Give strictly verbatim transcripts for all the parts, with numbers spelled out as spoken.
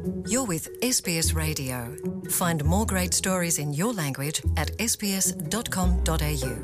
You're with S B S Radio. Find more great stories in your language at s b s dot com dot a u.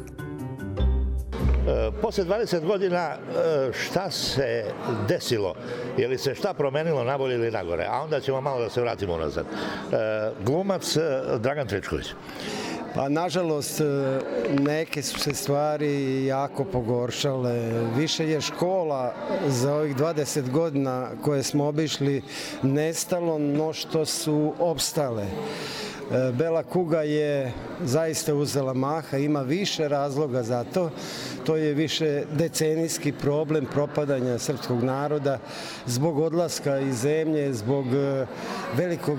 Posle dvadeset godina šta se desilo? Je li se šta promenilo nabolje ili nagore? A onda ćemo malo da se vratimo unazad. Glumac Dragan Tričković. Pa nažalost neke su se stvari jako pogoršale. Više je škola za ovih dvadeset godina koje smo obišli nestalo, no što su opstale. Bela kuga je zaista uzela maha, ima više razloga za to. To je više decenijski problem propadanja srpskog naroda zbog odlaska iz zemlje, zbog velikog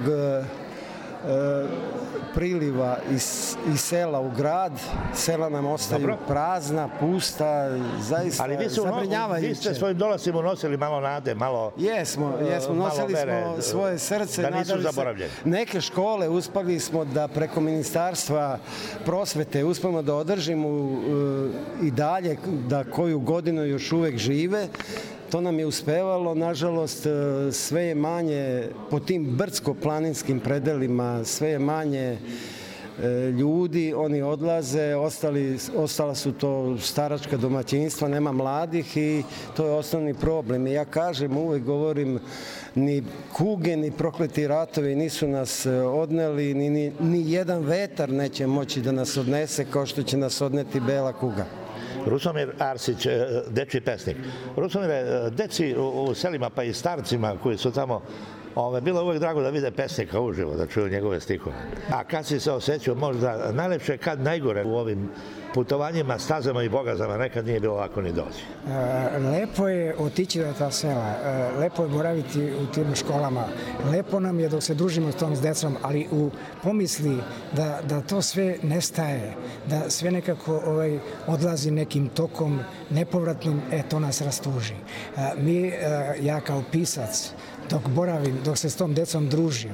priliva iz, iz sela u grad. Sela nam ostaju Dobro. prazna, pusta, zaista Ali vi su, zabrinjavajuće. Vi ste svojim dolascima unosili malo nade, malo Jesmo, jesmo nosili vere, smo svoje srce. Da nisu zaboravljeni. Neke škole uspali smo da preko Ministarstva prosvete uspemo da održimo uh, i dalje, da koju godinu još uvek žive. To nam je uspevalo, nažalost sve je manje po tim brdsko-planinskim predelima, sve je manje ljudi, oni odlaze, ostali, ostala su to staračka domaćinstva, nema mladih i to je osnovni problem. I ja kažem, uvek govorim, ni kuge, ni prokleti ratovi nisu nas odneli, ni, ni, ni jedan vetar neće moći da nas odnese kao što će nas odneti bela kuga. Rusomir Arsić, dečiji pesnik. Rusomire, deci u selima pa i starcima koji su tamo, ove, bilo je uvek drago da vide pesnika uživo, da čuju njegove stihove. A kad si se osjećao možda najlepše, kad najgore u ovim putovanjima, stazama i bogazama, nekad nije bilo lako ni doći? E, lepo je otići do ta sela, e, lepo je boraviti u tim školama, lepo nam je dok se družimo s tom s decom, ali u pomisli da, da to sve nestaje, da sve nekako ovaj, odlazi nekim tokom nepovratnim, e, to nas rastuži. E, mi, e, ja kao pisac, dok boravim, dok se s tom decom družim,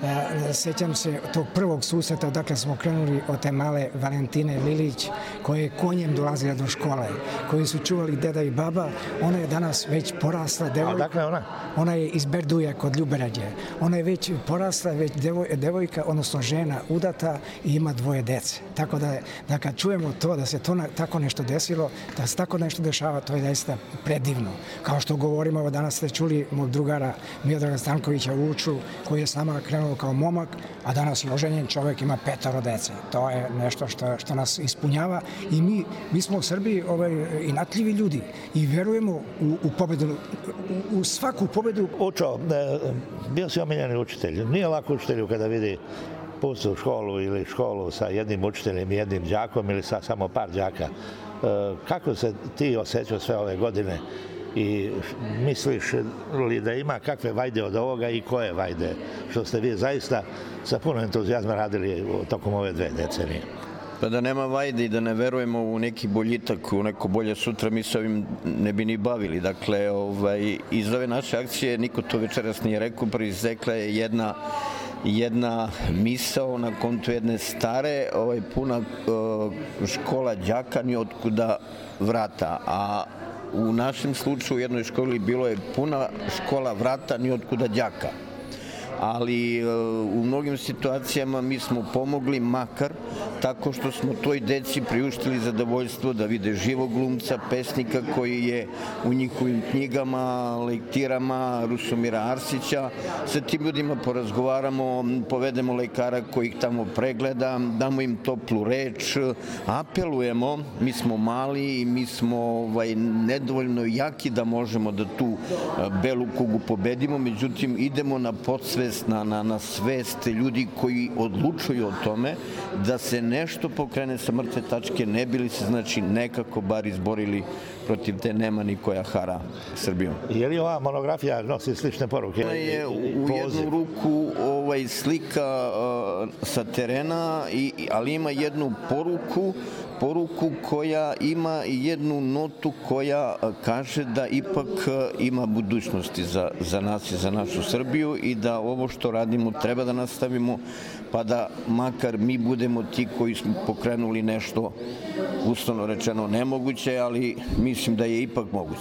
e, sjećam se tog prvog susreta, dakle smo krenuli od te male Valentine Lilić, koja je konjem dolazila do škole, koji su čuvali deda i baba. Ona je danas već porasla devojka. A dakle ona? Ona je iz Berduja kod Ljuberađe. Ona je već porasla, već devoj, devojka, odnosno žena, udata i ima dvoje dece. Tako da, da kad čujemo to, da se to na, tako nešto desilo, da se tako nešto dešava, to je zaista predivno. Kao što govorimo, ovo danas ste čuli mog drugara Miodraga Stankovića Vuču, koji je s nama krenuo kao momak, a danas je oženjen čovjek, ima petoro dece. To je nešto što, što nas ispunjava i mi, mi smo u Srbiji ovaj, inatljivi ljudi i verujemo u, u pobedu, u, u svaku pobedu. Učo, bio si omiljeni učitelj. Nije lako učitelju kada vidi pustu školu ili školu sa jednim učiteljem i jednim đakom ili sa samo par đaka. Kako se ti osjećao sve ove godine i misliš li da ima kakve vajde od ovoga i koje vajde, što ste vi zaista sa puno entuzijazma radili tokom ove dve decenije? Pa da nema vajde i da ne verujemo u neki boljitak, u neko bolje sutra, mi se ovim ne bi ni bavili. Dakle, ovaj, iz ove naše akcije, niko to večeras nije rekao, proizekla je jedna jedna misao na kontu jedne stare, ovaj, puna uh, škola đaka ni otkuda vrata, a u našem slučaju u jednoj školi bilo je puna škola vrata ni otkuda đaka. Ali u mnogim situacijama mi smo pomogli, makar tako što smo toj deci priuštili zadovoljstvo da vide živog glumca, pesnika koji je u njihovim knjigama, lektirama Rusomira Arsića. Sa tim ljudima porazgovaramo, povedemo lekara koji ih tamo pregleda, damo im toplu reč, apelujemo, mi smo mali i mi smo ovaj, nedovoljno jaki da možemo da tu belu kugu pobedimo, međutim idemo na podsvest, Na, na, na svest ljudi koji odlučuju o tome da se nešto pokrene sa mrtve tačke, ne bili se znači nekako bar izborili protiv te nemani koja hara Srbijom. Je li ova monografija nosi slične poruke? Ona je u jednu ruku ovaj, slika uh, sa terena, i, ali ima jednu poruku poruku koja ima jednu notu koja kaže da ipak ima budućnosti za, za nas i za našu Srbiju i da ovo što radimo treba da nastavimo, pa da makar mi budemo ti koji smo pokrenuli nešto uslovno rečeno nemoguće, ali mislim da je ipak moguće.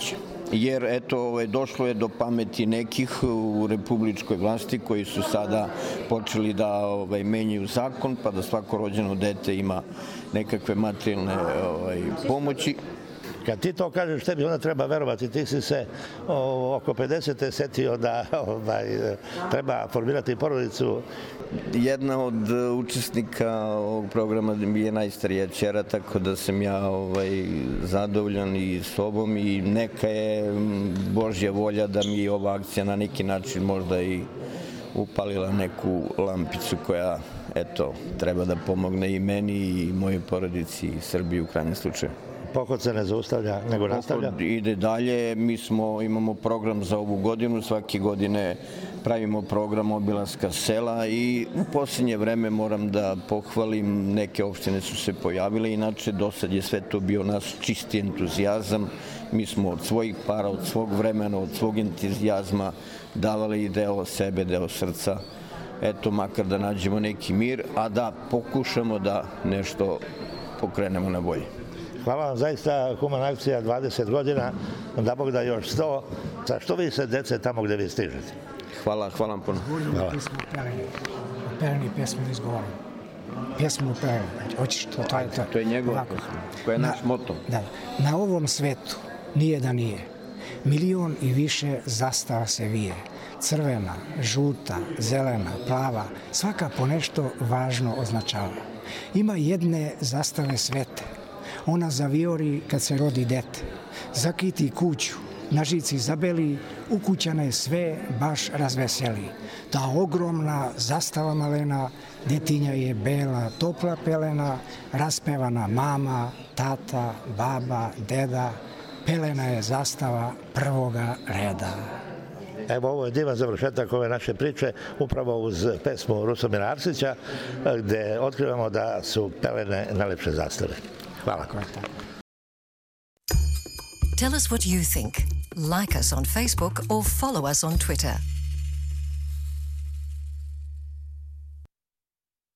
jer eto, ovaj, došlo je do pameti nekih u republičkoj vlasti koji su sada počeli da ovaj, menjaju zakon, pa da svako rođeno dete ima nekakve materijalne ovaj, pomoći. Kad ti to kažeš, tebi onda treba verovati. Ti si se o, oko pedesete setio da ovaj, treba formirati porodicu. Jedna od učesnika ovog programa mi je najstarija ćera, tako da sam ja ovaj, zadovoljan i sobom i neka je Božja volja da mi ova akcija na neki način možda i upalila neku lampicu koja, eto, treba da pomogne i meni i mojoj porodici i Srbiji u krajnjem slučaju. Pohod se ne zaustavlja, nego nastavlja? Pohod ide dalje. Mi smo, imamo program za ovu godinu. Svake godine pravimo program obilaska sela i u posljednje vreme moram da pohvalim, neke opštine su se pojavile. Inače, do sad je sve to bio naš čisti entuzijazam. Mi smo od svojih para, od svog vremena, od svog entuzijazma davali i deo sebe, deo srca. Eto, makar da nađemo neki mir, a da pokušamo da nešto pokrenemo na bolje. Hvala vam, zaista humana akcija dvadeset godina, da Bog da još sto. Sa što vi se dece tamo gde vi stižete? Hvala, hvala vam puno. Hvala. Peleni pjesmu da izgovorim. Pjesmu Peleni. Hoćeš to, to je to. To je njegova pjesma, koja je naš moto. Da, na ovom svetu nije da nije. Milion i više zastava se vije. Crvena, žuta, zelena, plava, svaka po nešto važno označava. Ima jedne zastave svete. Ona zavijori kad se rodi dete. Zakiti kuću, na žici zabeli, ukućane sve baš razveseli. Ta ogromna zastava malena, detinja je bela, topla pelena, raspevana mama, tata, baba, deda. Pelena je zastava prvoga reda. Evo, ovo je divan završetak ove naše priče, upravo uz pesmu Rusomira Arsića, gde otkrivamo da su pelene najlepše zastave. Hvala. Tell us what you think. Like us on Facebook or follow us on Twitter.